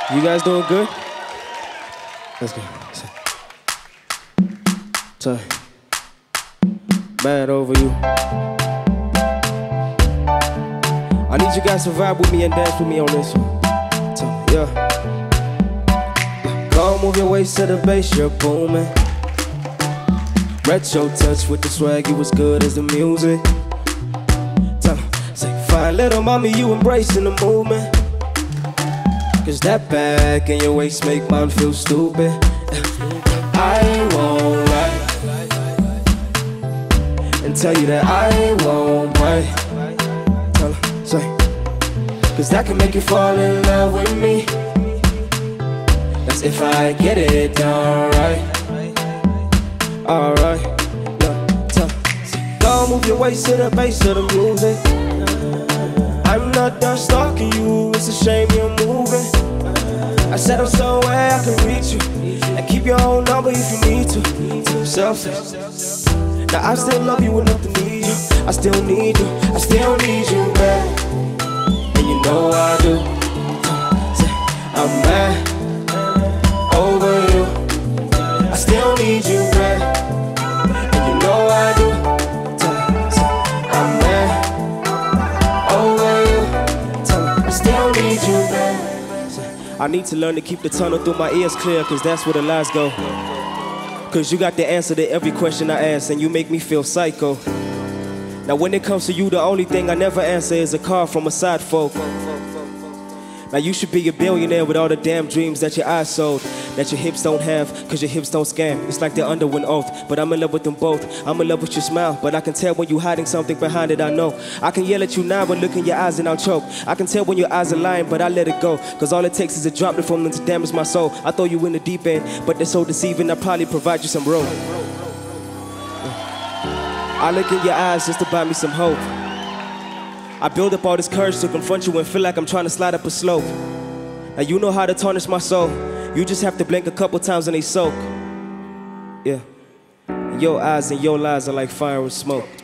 You guys doing good? Let's go. Sorry. Bad over you. I need you guys to vibe with me and dance with me on this one. Yeah. Come move your waist to the bass, you're booming. Retro touch with the swag, you as good as the music. Say, fine little mommy, you embracing the movement. Cause that back and your waist make mine feel stupid. I won't lie and tell you that I won't bite. Tell her, say, cause that can make you fall in love with me. That's if I get it done right. Alright, yeah, tell her, say, go move your waist to the bass of the music. I'm not done stalking you, it's a shame you're moving. I said I'm somewhere I can reach you, and keep your own number if you need to. Selfish. Now I still love you enough to need you. I still need you, I still need you, man. And you know I do. I'm mad over you. I still need you, man. And you know I do. I'm mad over you. I still need you, man. I need to learn to keep the tunnel through my ears clear, cause that's where the lies go. Cause you got the answer to every question I ask, and you make me feel psycho. Now when it comes to you, the only thing I never answer is a call from a side folk. Now you should be a billionaire with all the damn dreams that your eyes sold, that your hips don't have, cause your hips don't scam. It's like they're under an oath, but I'm in love with them both. I'm in love with your smile, but I can tell when you're hiding something behind it, I know. I can yell at you now, but look in your eyes and I'll choke. I can tell when your eyes are lying, but I let it go. Cause all it takes is a drop from them to damage my soul. I throw you in the deep end, but they're so deceiving, I'll probably provide you some rope. I look in your eyes just to buy me some hope. I build up all this courage to confront you and feel like I'm trying to slide up a slope. Now you know how to tarnish my soul. You just have to blink a couple times and they soak. Yeah. Your eyes and your lies are like fire and smoke.